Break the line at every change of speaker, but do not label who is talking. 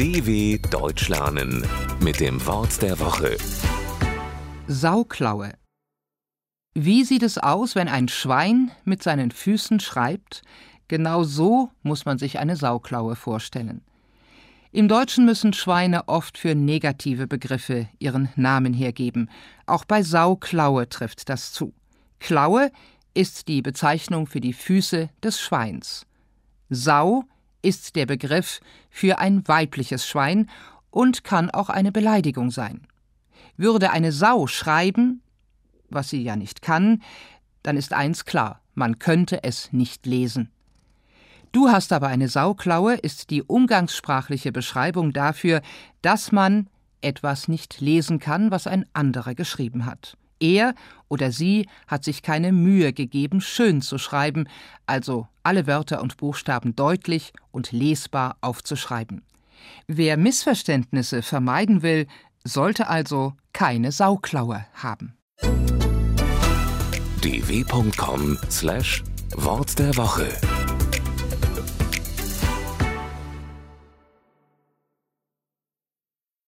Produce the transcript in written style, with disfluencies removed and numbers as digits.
DW Deutsch lernen mit dem Wort der Woche.
Sauklaue. Wie sieht es aus, wenn ein Schwein mit seinen Füßen schreibt? Genau so muss man sich eine Sauklaue vorstellen. Im Deutschen müssen Schweine oft für negative Begriffe ihren Namen hergeben. Auch bei Sauklaue trifft das zu. Klaue ist die Bezeichnung für die Füße des Schweins. Sau ist der Begriff für ein weibliches Schwein und kann auch eine Beleidigung sein. Würde eine Sau schreiben, was sie ja nicht kann, dann ist eins klar: man könnte es nicht lesen. Du hast aber eine Sauklaue ist die umgangssprachliche Beschreibung dafür, dass man etwas nicht lesen kann, was ein anderer geschrieben hat. Er oder sie hat sich keine Mühe gegeben, schön zu schreiben, also alle Wörter und Buchstaben deutlich und lesbar aufzuschreiben. Wer Missverständnisse vermeiden will, sollte also keine Sauklaue haben.
dw.com/Wort der Woche